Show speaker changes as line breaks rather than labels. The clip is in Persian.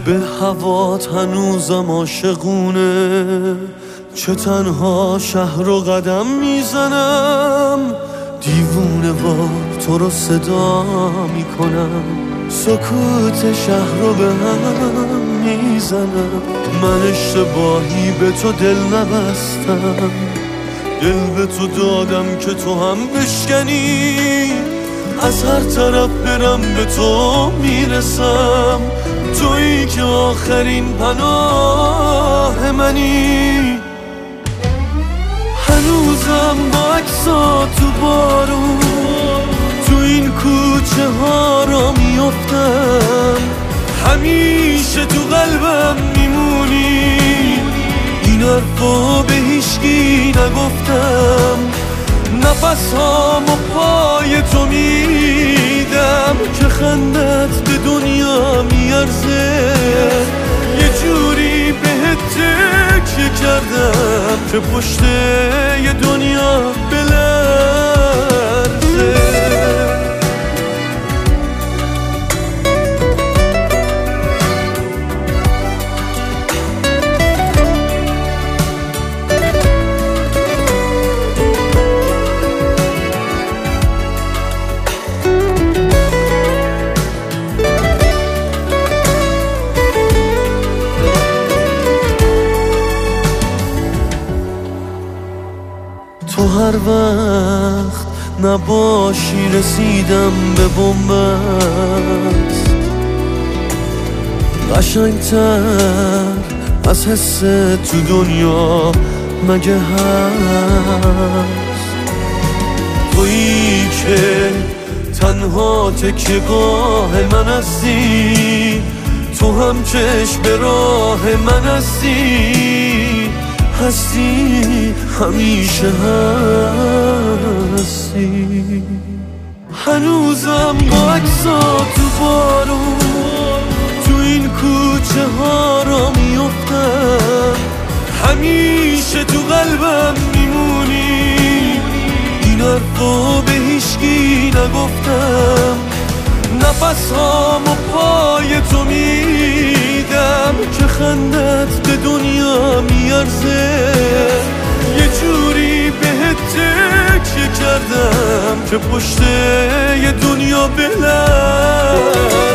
به هوات هنوزم عاشقونه، چه تنها شهر رو قدم میزنم، دیوونه وار تو رو صدا میکنم، سکوت شهر رو به هم میزنم. من اشتباهی به تو دل نبستم، دل به تو دادم که تو هم بشکنی، از هر طرف برم به تو میرسم، تویی که آخرین پناه منی. هنوزم با عکسات تو بارون تو این کوچه ها را میافتم، همیشه تو قلبم میمونی، این حرفا به هیچکی نگفتم، نفس هامو پای تو میدم که خندت به دنیا میارزه، یه جوری بهت تکیه کردم که پشت یه دنیا بلرزه. تو هر وقت نباشی رسیدم به بن‌بست، قشنگتر از حس تو دنیا مگه هست؟ تویی که تنها تکیه‌گاه من هستی، تو هم چشم به راه من هستی، همیشه هستی. هنوزم با عکسات تو بارون تو این کوچه ها را میافتم، همیشه تو قلبم میمونی، این حرفا به هیچکی نگفتم، نفس هامو پای تو میدم که خندت به دنیا میارزه، یه جوری بهت تکیه کردم که پشت یه دنیا بلرزه.